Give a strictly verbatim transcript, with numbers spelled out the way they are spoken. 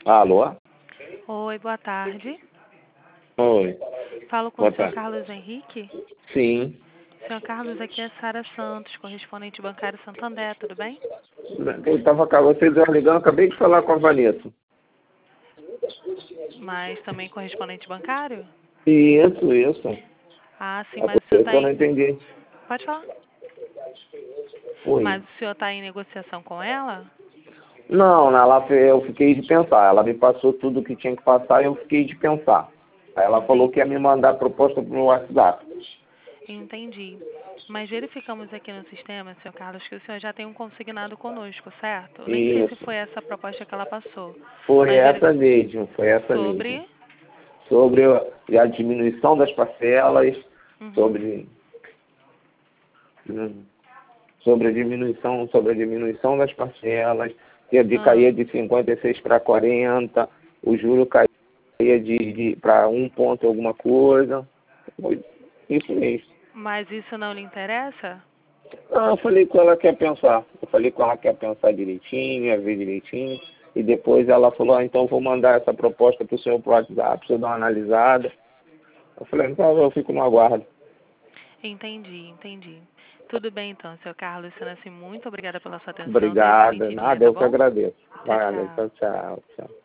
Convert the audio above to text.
Alô? Oi, boa tarde. Oi. Falo com Boa o senhor tarde. Carlos Henrique. Sim. Senhor Carlos, aqui é Sara Santos, correspondente bancário Santander, tudo bem? Eu estava com vocês ligando, acabei de falar com a Vanessa. Mas também correspondente bancário? Isso, isso. Ah, sim, É mas por o senhor isso está que eu não em... entendi. Pode falar. Oi. Mas o senhor está em negociação com ela? Não, ela, eu fiquei de pensar. Ela me passou tudo o que tinha que passar e eu fiquei de pensar. Aí ela falou que ia me mandar a proposta pro meu WhatsApp. Entendi. Mas verificamos aqui no sistema, senhor Carlos, que o senhor já tem um consignado conosco, certo? Nem sei se Isso. foi essa a proposta que ela passou. Foi Mas veri... essa mesmo, foi essa mesmo. Sobre... Sobre a diminuição das parcelas, Uhum. sobre, hum, sobre a diminuição, sobre a diminuição das parcelas, que de Ah, caía de cinquenta e seis para quarenta, o juro caía de, de para um ponto alguma coisa. Foi isso mesmo. mas isso não lhe interessa? Ah, eu falei com ela que ia pensar. Eu falei com ela que ia pensar direitinho, ia ver direitinho. E depois ela falou, ah, então vou mandar essa proposta para o senhor pro WhatsApp, para o senhor dar uma analisada. Eu falei, então eu fico no aguardo. Entendi, entendi. Tudo bem então, seu Carlos Senassi, muito obrigada pela sua atenção. Tenha um Obrigado. excelente dia, Nada, tá eu que bom? agradeço. Tchau, Vale, tchau. tchau, tchau. tchau.